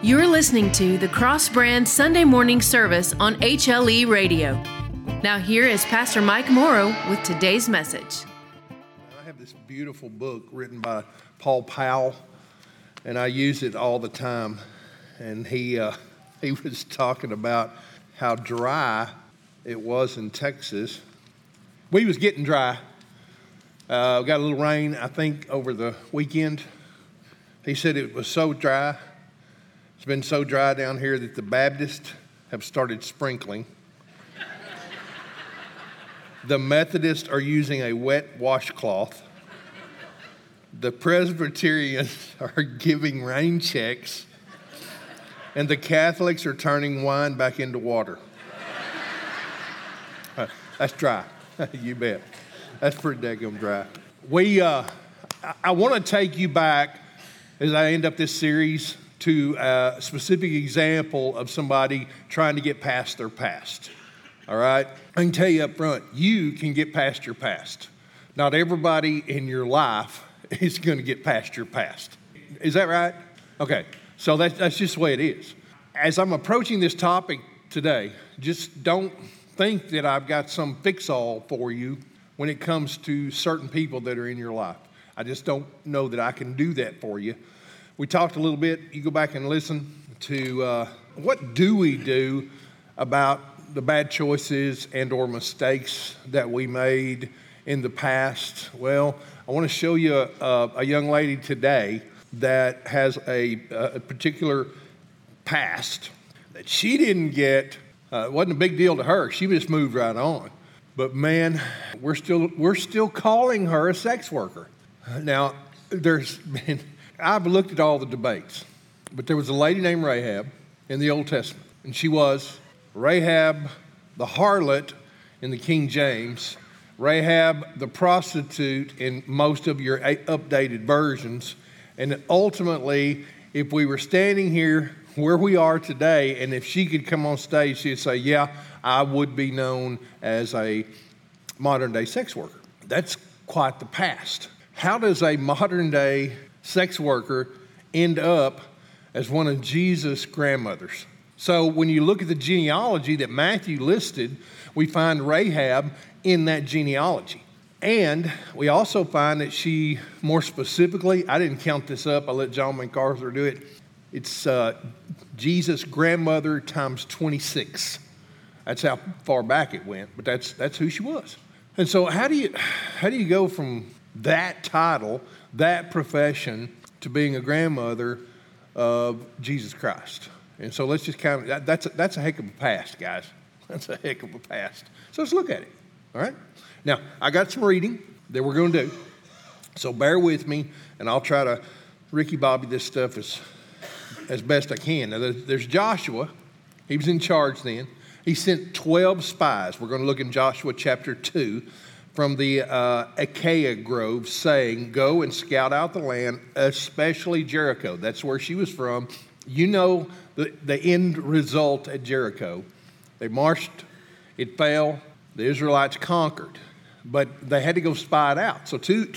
You're listening to the Cross Brand Sunday morning service on HLE Radio. Now here is Pastor Mike Morrow with today's message. I have this beautiful book written by Paul Powell, and I use it all the time. And he was talking about how dry it was in Texas. We was getting dry. Got a little rain, I think, over the weekend. He said it was so dry. It's been so dry down here that the Baptists have started sprinkling. The Methodists are using a wet washcloth. The Presbyterians are giving rain checks. And the Catholics are turning wine back into water. That's dry. You bet. That's pretty daggum dry. I want to take you back as I end up this series to a specific example of somebody trying to get past their past. All right? I can tell you up front, you can get past your past. Not everybody in your life is going to get past your past. Is that right? Okay. So that's just the way it is. As I'm approaching this topic today, just don't think that I've got some fix-all for you when it comes to certain people that are in your life. I just don't know that I can do that for you. We talked a little bit. You go back and listen to what do we do about the bad choices and or mistakes that we made in the past. Well, I want to show you a young lady today that has a particular past that she didn't get. It wasn't a big deal to her. She just moved right on. But man, we're still calling her a sex worker. Now, I've looked at all the debates, but there was a lady named Rahab in the Old Testament, and she was Rahab the harlot in the King James, Rahab the prostitute in most of your updated versions, and ultimately, if we were standing here where we are today, and if she could come on stage, she'd say, yeah, I would be known as a modern-day sex worker. That's quite the past. How does a modern-day sex worker end up as one of Jesus' grandmothers? So when you look at the genealogy that Matthew listed, we find Rahab in that genealogy. And we also find that she, more specifically, I didn't count this up, I let John MacArthur do it. It's Jesus' grandmother times 26. That's how far back it went, but that's who she was. And so how do you go from that title, that profession, to being a grandmother of Jesus Christ? And so let's just that's a heck of a past, guys. That's a heck of a past. So let's look at it, all right? Now, I got some reading that we're going to do, so bear with me, and I'll try to Ricky Bobby this stuff as best I can. Now, there's Joshua. He was in charge then. He sent 12 spies. We're going to look in Joshua chapter 2 from the Acacia Grove, saying, go and scout out the land, especially Jericho. That's where she was from. You know the end result at Jericho. They marched, it fell, the Israelites conquered, but they had to go spy it out. So two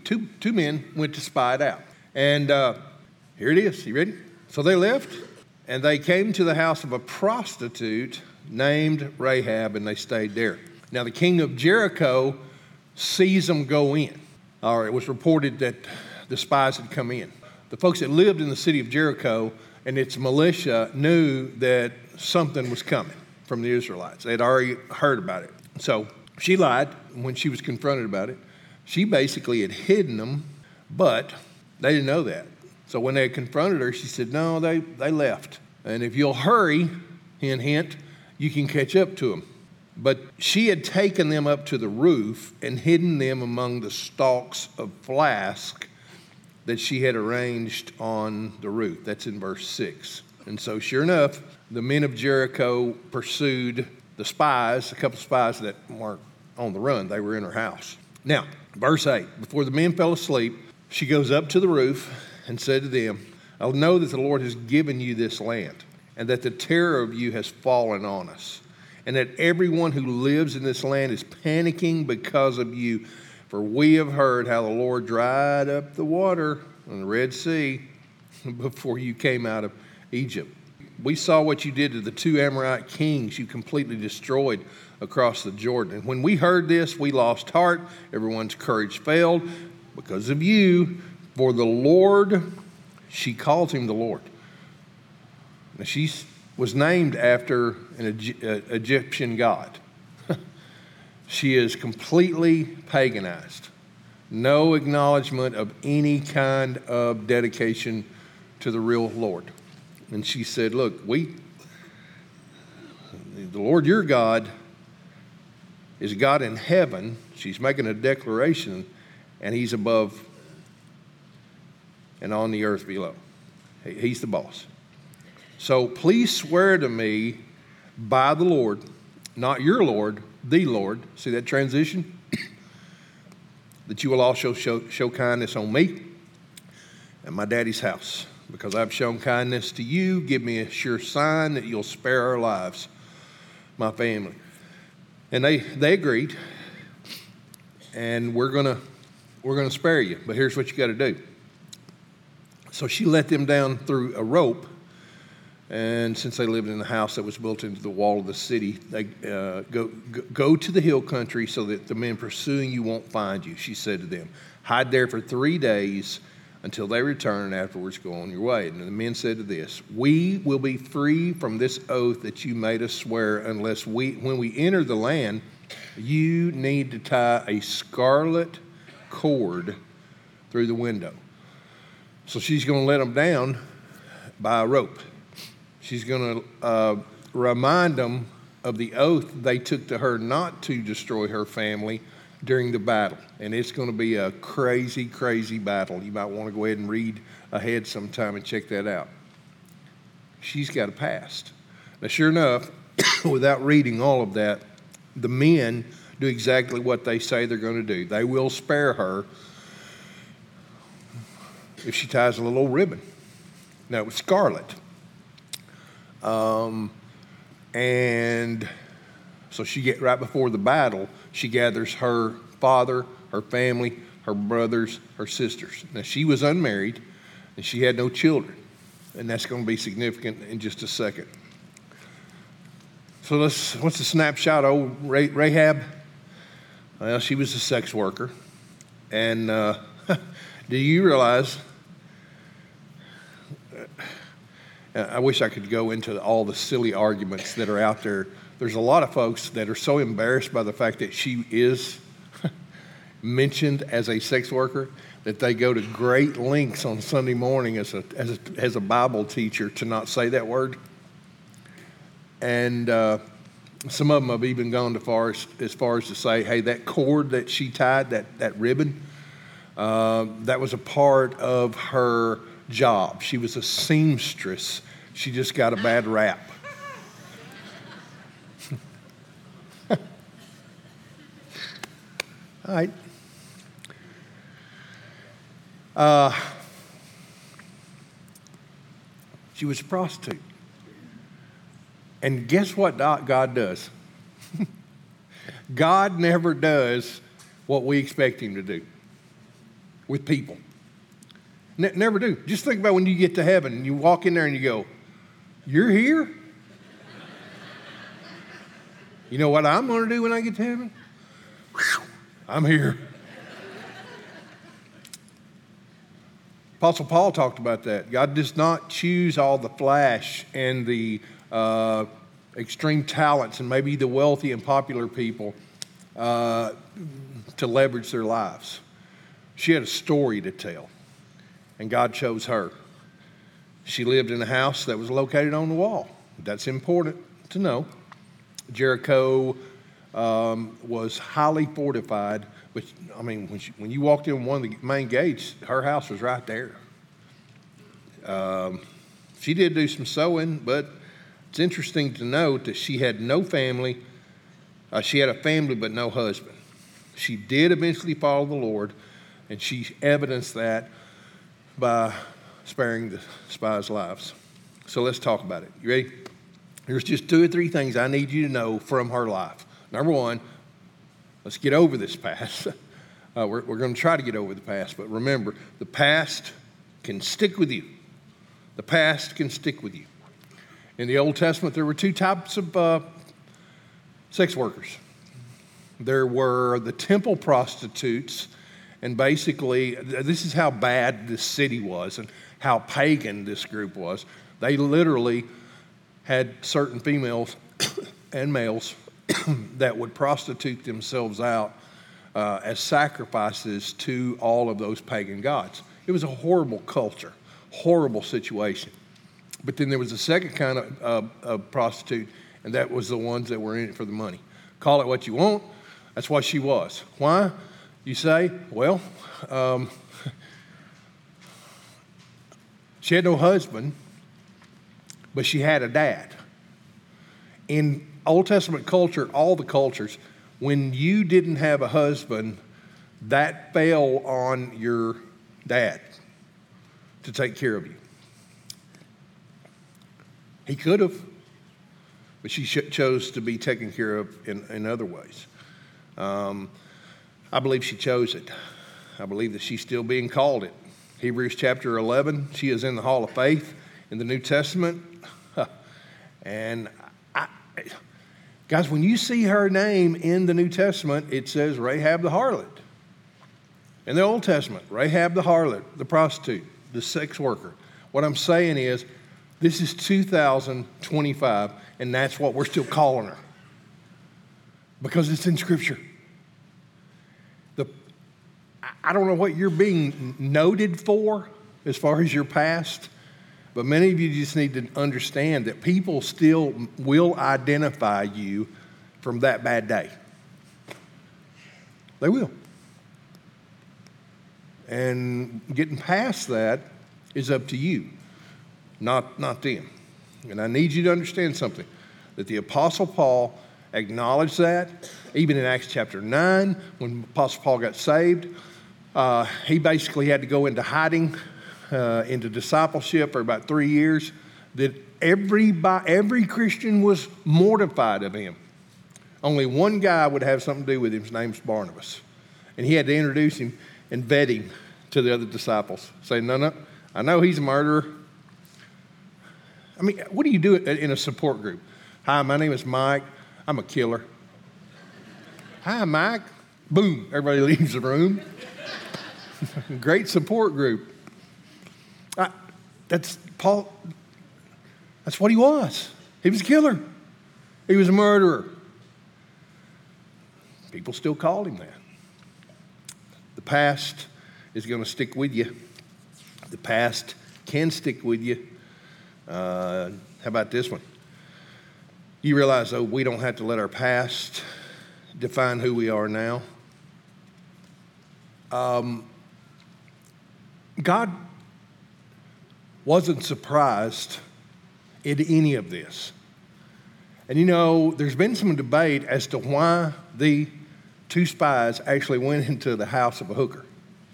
men went to spy it out. And here it is. You ready? So they left, and they came to the house of a prostitute named Rahab, and they stayed there. Now the king of Jericho sees them go in. Or it was reported that the spies had come in. The folks that lived in the city of Jericho and its militia knew that something was coming from the Israelites. They had already heard about it. So she lied when she was confronted about it. She basically had hidden them, but they didn't know that. So when they had confronted her, she said, no, they left. And if you'll hurry, hint, hint, you can catch up to them. But she had taken them up to the roof and hidden them among the stalks of flax that she had arranged on the roof. That's in verse 6. And so sure enough, the men of Jericho pursued the spies, a couple of spies that weren't on the run. They were in her house. Now, verse 8, before the men fell asleep, she goes up to the roof and said to them, I know that the Lord has given you this land, and that the terror of you has fallen on us, and that everyone who lives in this land is panicking because of you. For we have heard how the Lord dried up the water on the Red Sea before you came out of Egypt. We saw what you did to the 2 Amorite kings you completely destroyed across the Jordan. And when we heard this, we lost heart. Everyone's courage failed because of you. For the Lord," she calls him the Lord. Now, she was named after an Egyptian god. She is completely paganized. No acknowledgement of any kind of dedication to the real Lord. And she said, "Look, the Lord your God is God in heaven." She's making a declaration, and he's above and on the earth below. He's the boss. "So please swear to me by the Lord, not your Lord, the Lord." See that transition? "That you will also show kindness on me and my daddy's house. Because I've shown kindness to you, give me a sure sign that you'll spare our lives, my family." And they agreed. "And we're gonna spare you, but here's what you got to do." So she let them down through a rope. And since they lived in a house that was built into the wall of the city, they go to the hill country so that the men pursuing you won't find you. She said to them, "Hide there for 3 days until they return, and afterwards go on your way." And the men said to this, "We will be free from this oath that you made us swear unless when we enter the land, you need to tie a scarlet cord through the window." So she's going to let them down by a rope. She's going to remind them of the oath they took to her not to destroy her family during the battle. And it's going to be a crazy, crazy battle. You might want to go ahead and read ahead sometime and check that out. She's got a past. Now, sure enough, without reading all of that, the men do exactly what they say they're going to do. They will spare her if she ties a little ribbon. Now, it was scarlet. And so right before the battle, she gathers her father, her family, her brothers, her sisters. Now, she was unmarried, and she had no children. And that's going to be significant in just a second. So what's the snapshot of old Rahab? Well, she was a sex worker. And do you realize, I wish I could go into all the silly arguments that are out there. There's a lot of folks that are so embarrassed by the fact that she is mentioned as a sex worker that they go to great lengths on Sunday morning as a Bible teacher to not say that word. And some of them have even gone as far as to say, hey, that cord that she tied, that ribbon, that was a part of her job. She was a seamstress. She just got a bad rap. All right. She was a prostitute. And guess what God does? God never does what we expect him to do with people. Never do. Just think about when you get to heaven and you walk in there and you go, "You're here?" You know what I'm going to do when I get to heaven? Whew, I'm here. Apostle Paul talked about that. God does not choose all the flash and the extreme talents and maybe the wealthy and popular people to leverage their lives. She had a story to tell, and God chose her. She lived in a house that was located on the wall. That's important to know. Jericho was highly fortified, but I mean, when you walked in one of the main gates, her house was right there. She did do some sewing, but it's interesting to note that she had no family. She had a family, but no husband. She did eventually follow the Lord, and she evidenced that by sparing the spies' lives. So let's talk about it. You ready? There's just 2 or 3 things I need you to know from her life. Number one, let's get over this past. We're going to try to get over the past, but remember, the past can stick with you. The past can stick with you. In the Old Testament, there were two types of sex workers. There were the temple prostitutes, and basically, this is how bad this city was and how pagan this group was. They literally had certain females and males that would prostitute themselves out as sacrifices to all of those pagan gods. It was a horrible culture, horrible situation. But then there was a second kind of prostitute, and that was the ones that were in it for the money. Call it what you want. That's what she was. Why? You say, well, she had no husband, but she had a dad. In Old Testament culture, all the cultures, when you didn't have a husband, that fell on your dad to take care of you. He could have, but she chose to be taken care of in other ways. I believe she chose it. I believe that she's still being called it. Hebrews chapter 11, she is in the Hall of Faith in the New Testament. And guys, when you see her name in the New Testament, it says Rahab the harlot. In the Old Testament, Rahab the harlot, the prostitute, the sex worker. What I'm saying is, this is 2025, and that's what we're still calling her. Because it's in Scripture. I don't know what you're being noted for as far as your past, but many of you just need to understand that people still will identify you from that bad day. They will. And getting past that is up to you, not them. And I need you to understand something, that the Apostle Paul acknowledged that. Even in Acts chapter 9, when Apostle Paul got saved, he basically had to go into hiding, into discipleship for about 3 years, that every Christian was mortified of him. Only one guy would have something to do with him. His name's Barnabas. And he had to introduce him and vet him to the other disciples. Say, no, I know he's a murderer. I mean, what do you do in a support group? Hi, my name is Mike. I'm a killer. Hi, Mike. Boom, everybody leaves the room. Great support group. That's Paul. That's what he was. He was a killer. He was a murderer. People still called him that. The past is going to stick with you. The past can stick with you. How about this one? You realize, though, we don't have to let our past define who we are now. God wasn't surprised at any of this. And you know, there's been some debate as to why the two spies actually went into the house of a hooker.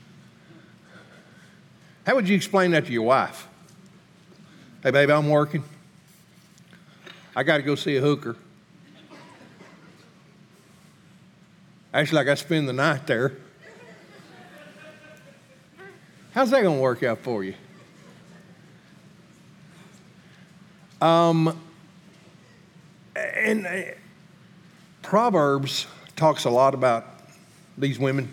How would you explain that to your wife? Hey, baby, I'm working. I got to go see a hooker. Actually, I got to spend the night there. How's that going to work out for you? And Proverbs talks a lot about these women.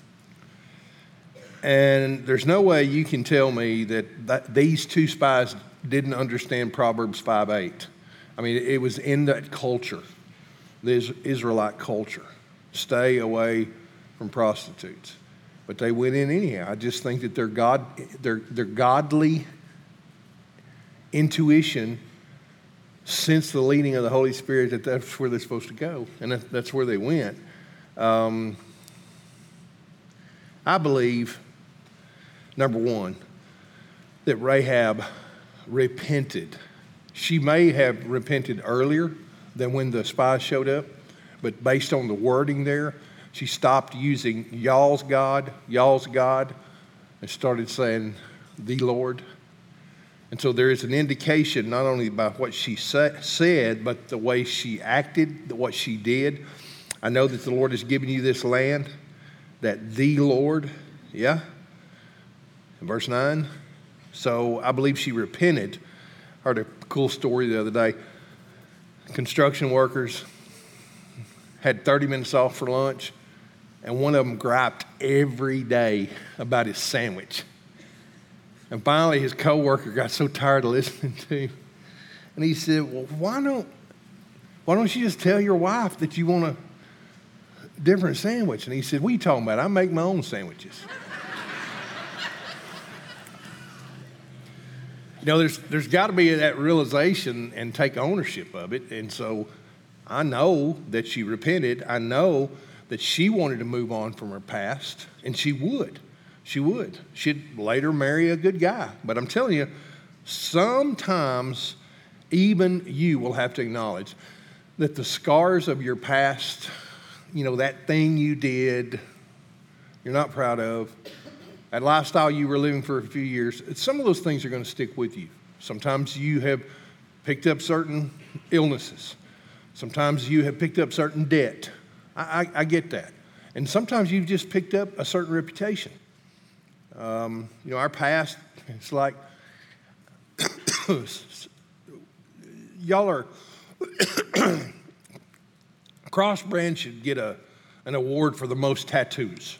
And there's no way you can tell me that these two spies didn't understand Proverbs 5:8. I mean, it was in that culture, the Israelite culture. Stay away from prostitutes. But they went in anyhow. I just think that their godly intuition sensed the leading of the Holy Spirit that that's where they're supposed to go. And that's where they went. I believe, number one, that Rahab repented. She may have repented earlier than when the spies showed up, but based on the wording there, she stopped using y'all's God, and started saying the Lord. And so there is an indication not only by what she said, but the way she acted, what she did. I know that the Lord has given you this land, that the Lord, yeah, in verse 9. So I believe she repented. heard a cool story the other day. Construction workers had 30 minutes off for lunch, and one of them griped every day about his sandwich. And finally, his coworker got so tired of listening to him, and he said, well, why don't you just tell your wife that you want a different sandwich? And he said, what are you talking about? I make my own sandwiches. You know, there's got to be that realization and take ownership of it. And so I know that she repented. I know that she wanted to move on from her past, and she would. She would. She'd later marry a good guy. But I'm telling you, sometimes even you will have to acknowledge that the scars of your past, you know, that thing you did, you're not proud of, that lifestyle you were living for a few years, some of those things are going to stick with you. Sometimes you have picked up certain illnesses. Sometimes you have picked up certain debt. I get that. And sometimes you've just picked up a certain reputation. You know, our past, it's like, y'all are, Cross Brand should get an award for the most tattoos.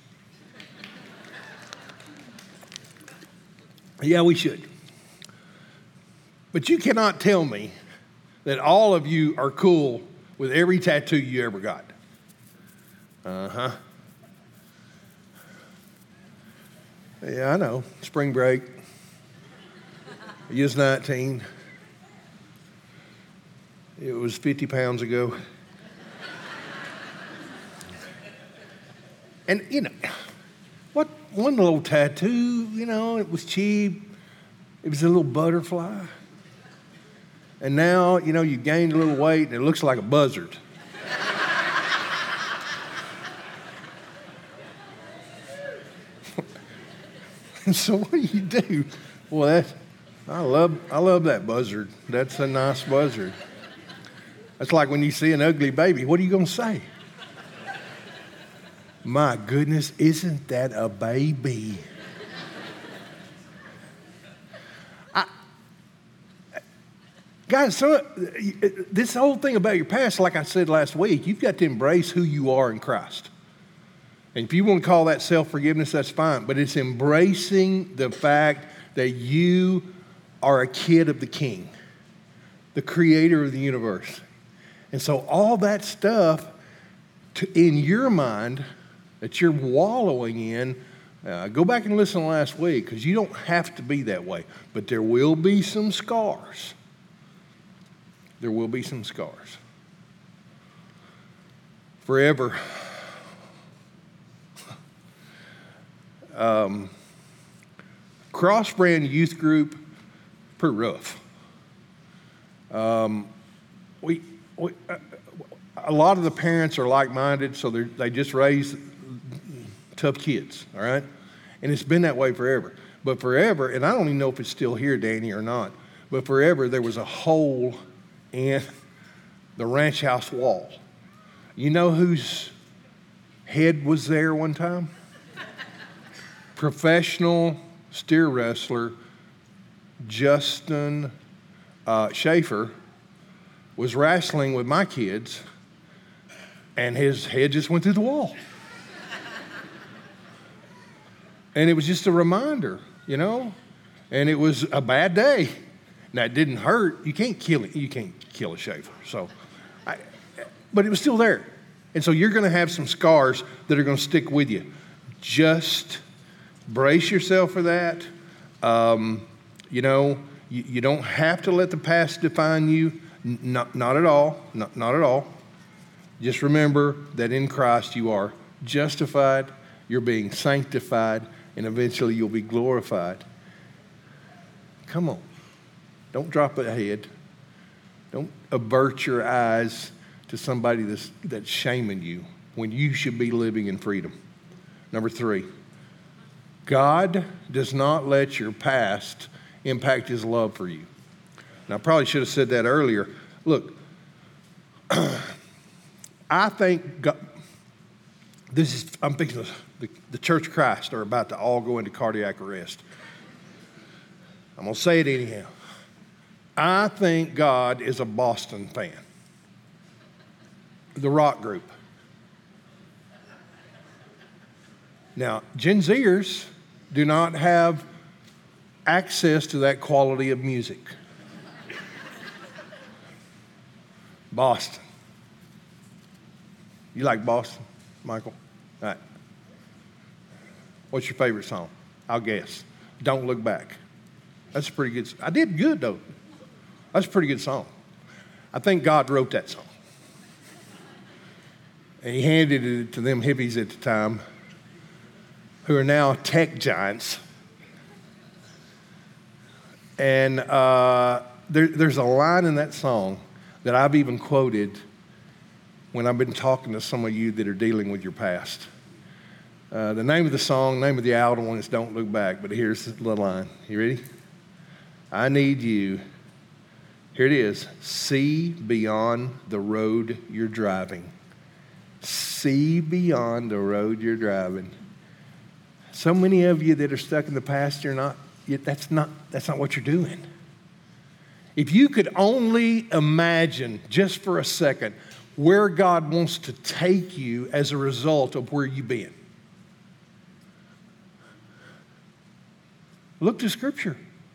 Yeah, we should. But you cannot tell me that all of you are cool with every tattoo you ever got. Uh-huh. Yeah, I know. Spring break. I was 19. It was 50 pounds ago. And, you know, what one little tattoo, you know, it was cheap. It was a little butterfly. And now, you know, you gained a little weight and it looks like a buzzard. And so what do? Well, I love that buzzard. That's a nice buzzard. That's like when you see an ugly baby. What are you going to say? My goodness, isn't that a baby? Guys, so this whole thing about your past, like I said last week, you've got to embrace who you are in Christ. And if you want to call that self-forgiveness, that's fine. But it's embracing the fact that you are a kid of the King, the creator of the universe. And so all that stuff in your mind that you're wallowing in, go back and listen to last week, because you don't have to be that way. But there will be some scars. There will be some scars. Forever. Cross Brand Youth Group, pretty rough. A lot of the parents are like-minded, so they just raise tough kids, all right? And it's been that way forever. But forever, and I don't even know if it's still here, Danny, or not, but forever there was a hole in the ranch house wall. You know whose head was there one time? Professional steer wrestler Justin Schaefer was wrestling with my kids, and his head just went through the wall. And it was just a reminder, you know? And it was a bad day. Now, it didn't hurt. You can't kill it. You can't kill a Schaefer. But it was still there. And so you're going to have some scars that are going to stick with you. Just brace yourself for that. You know, you don't have to let the past define you. Not at all. Not at all. Just remember that in Christ you are justified, you're being sanctified, and eventually you'll be glorified. Come on. Don't drop a head. Don't avert your eyes to somebody that's shaming you when you should be living in freedom. Number 3, God does not let your past impact his love for you. Now, I probably should have said that earlier. Look, I think God, I'm thinking the Church of Christ are about to all go into cardiac arrest. I'm going to say it anyhow. I think God is a Boston fan. The rock group. Now, Gen Zers do not have access to that quality of music. Boston. You like Boston, Michael? All right. What's your favorite song? I'll guess. Don't Look Back. That's a pretty good. I did good, though. That's a pretty good song. I think God wrote that song. And he handed it to them hippies at the time who are now tech giants. And there's a line in that song that I've even quoted when I've been talking to some of you that are dealing with your past. The name of the song, name of the album is Don't Look Back, but here's the little line. You ready? I need you. Here it is. See beyond the road you're driving. See beyond the road you're driving. So many of you that are stuck in the past, that's not what you're doing. If you could only imagine just for a second where God wants to take you as a result of where you've been. Look to Scripture.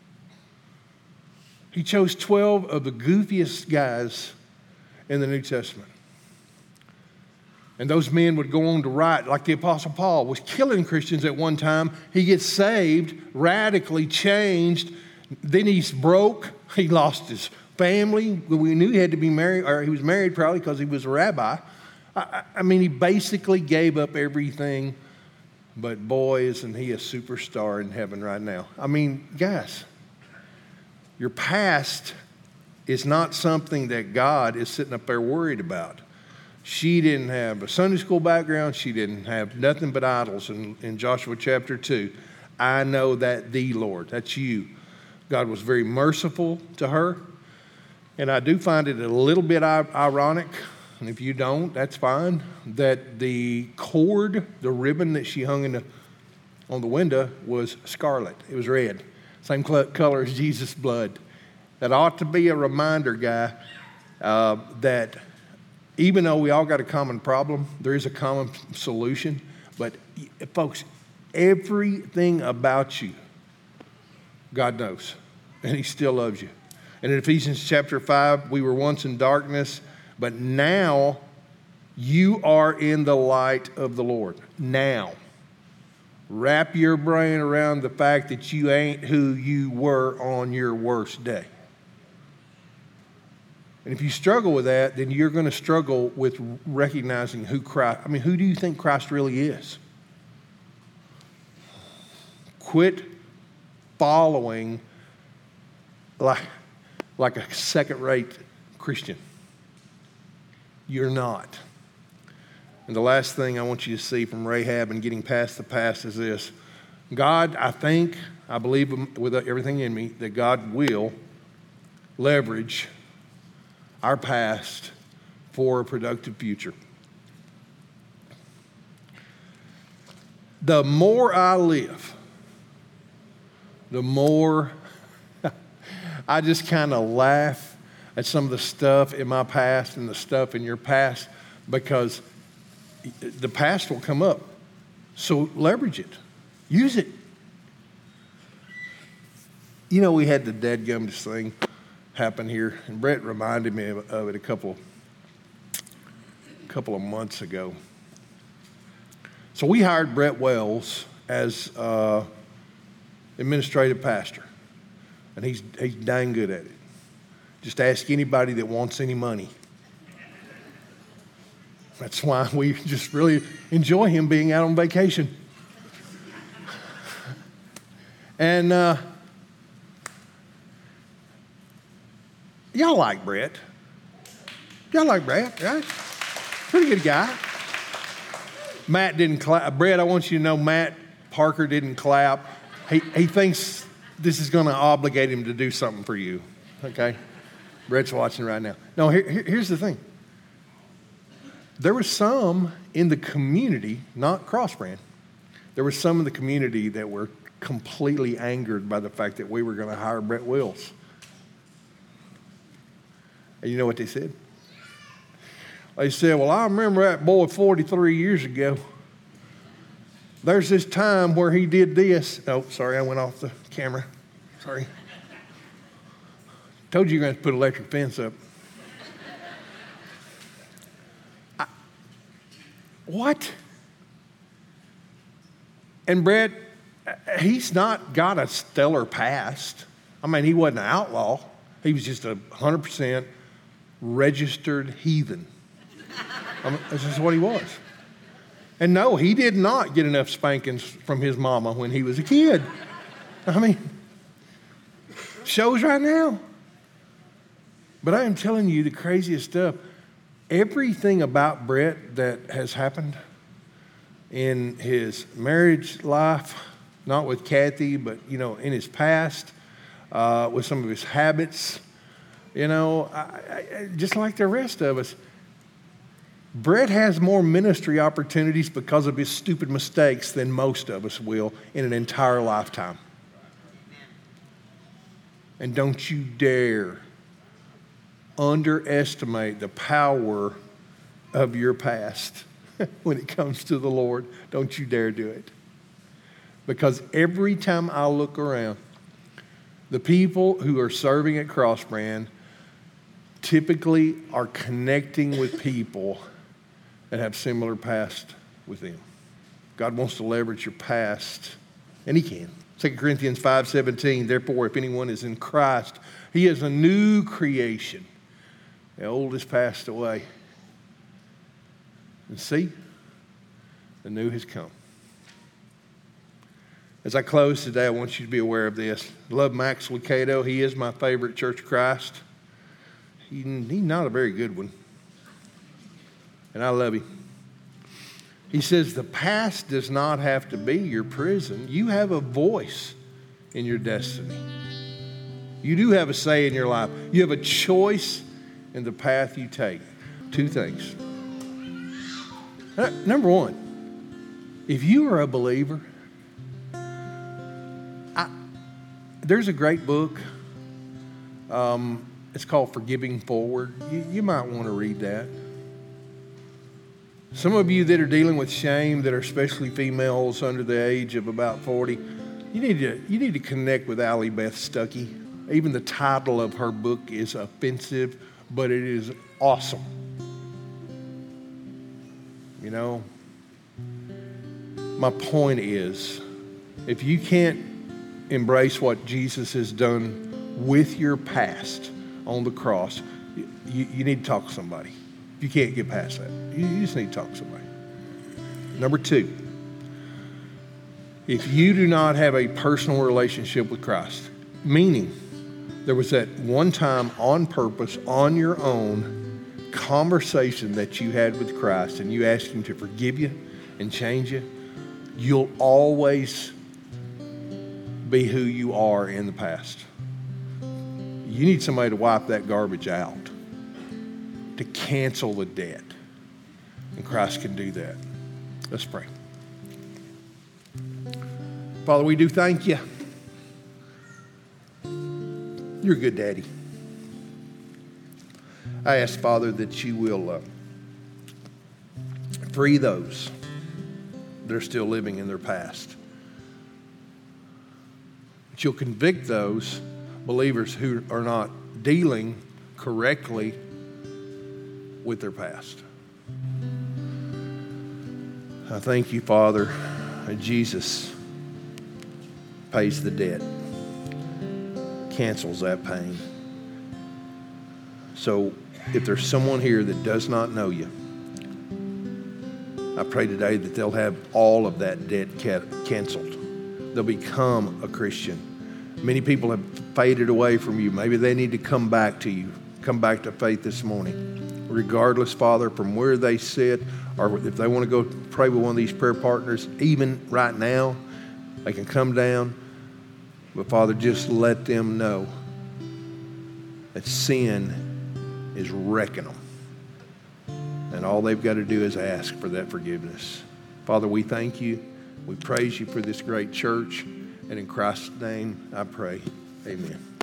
He chose 12 of the goofiest guys in the New Testament. And those men would go on to write, like the Apostle Paul was killing Christians at one time. He gets saved, radically changed. Then he's broke. He lost his family. We knew he had to be married, or he was married probably because he was a rabbi. I mean, he basically gave up everything. But boy, isn't he a superstar in heaven right now. I mean, guys, your past is not something that God is sitting up there worried about. She didn't have a Sunday school background. She didn't have nothing but idols in Joshua chapter 2. I know that the Lord, that's you. God was very merciful to her. And I do find it a little bit ironic, and if you don't, that's fine, that the cord, the ribbon that she hung on the window was scarlet. It was red. Same color as Jesus' blood. That ought to be a reminder, guy, that even though we all got a common problem, there is a common solution. But folks, everything about you, God knows, and he still loves you. And in Ephesians chapter 5, we were once in darkness, but now you are in the light of the Lord. Now. Wrap your brain around the fact that you ain't who you were on your worst day. And if you struggle with that, then you're going to struggle with recognizing who Christ, who do you think Christ really is? Quit following like a second-rate Christian. You're not. And the last thing I want you to see from Rahab and getting past the past is this. God, I believe with everything in me, that God will leverage our past for a productive future. The more I live, the more I just kind of laugh at some of the stuff in my past and the stuff in your past, because the past will come up. So leverage it. Use it. You know, we had the dadgums thing happen here, and Brett reminded me of it a couple of months ago. So we hired Brett Wells as administrative pastor, and he's dang good at it. Just ask anybody that wants any money. That's why we just really enjoy him being out on vacation. And y'all like Brett. Y'all like Brett, right? Pretty good guy. Matt didn't clap. Brett, I want you to know Matt Parker didn't clap. He thinks this is going to obligate him to do something for you, okay? Brett's watching right now. No, here's the thing. There were some in the community, not Crossbrand, there were some in the community that were completely angered by the fact that we were going to hire Brett Wills. And you know what they said? They said, well, I remember that boy 43 years ago. There's this time where he did this. Oh, sorry, I went off the camera. Sorry. Told you you're going to put an electric fence up. What? And Brett, he's not got a stellar past. I mean, he wasn't an outlaw. He was just 100% registered heathen. This is what he was. And no, he did not get enough spankings from his mama when he was a kid. I mean, shows right now. But I am telling you the craziest stuff. Everything about Brett that has happened in his marriage life, not with Kathy, but, in his past, with some of his habits, just like the rest of us, Brett has more ministry opportunities because of his stupid mistakes than most of us will in an entire lifetime. And don't you dare underestimate the power of your past when it comes to the Lord. Don't you dare do it. Because every time I look around, the people who are serving at Cross Brand typically are connecting with people that have similar past with them. God wants to leverage your past, and He can. 2 Corinthians 5:17, therefore, if anyone is in Christ, he is a new creation. The old has passed away. And see, the new has come. As I close today, I want you to be aware of this. I love Max Lucado. He is my favorite Church of Christ. He's not a very good one. And I love him. He says, the past does not have to be your prison. You have a voice in your destiny. You do have a say in your life. You have a choice in the path you take. Two things. Number one, if you are a believer, there's a great book. It's called Forgiving Forward. You might want to read that. Some of you that are dealing with shame, that are especially females under the age of about 40, you need to connect with Allie Beth Stuckey. Even the title of her book is offensive, but it is awesome. My point is, if you can't embrace what Jesus has done with your past on the cross, you need to talk to somebody. If you can't get past that, you just need to talk to somebody. Number two, if you do not have a personal relationship with Christ, meaning there was that one time on purpose, on your own, conversation that you had with Christ and you asked Him to forgive you and change you, you'll always be who you are in the past. You need somebody to wipe that garbage out, to cancel the debt. And Christ can do that. Let's pray. Father, we do thank you. You're a good daddy. I ask, Father, that you will free those that are still living in their past. That you'll convict those believers who are not dealing correctly with their past. I thank you, Father, that Jesus pays the debt, cancels that pain. So if there's someone here that does not know you, I pray today that they'll have all of that debt canceled. They'll become a Christian. Many people have faded away from you. Maybe they need to come back to you, come back to faith this morning. Regardless, Father, from where they sit, or if they want to go pray with one of these prayer partners, even right now, they can come down. But Father, just let them know that sin is wrecking them. And all they've got to do is ask for that forgiveness. Father, we thank you. We praise you for this great church. And in Christ's name, I pray. Amen.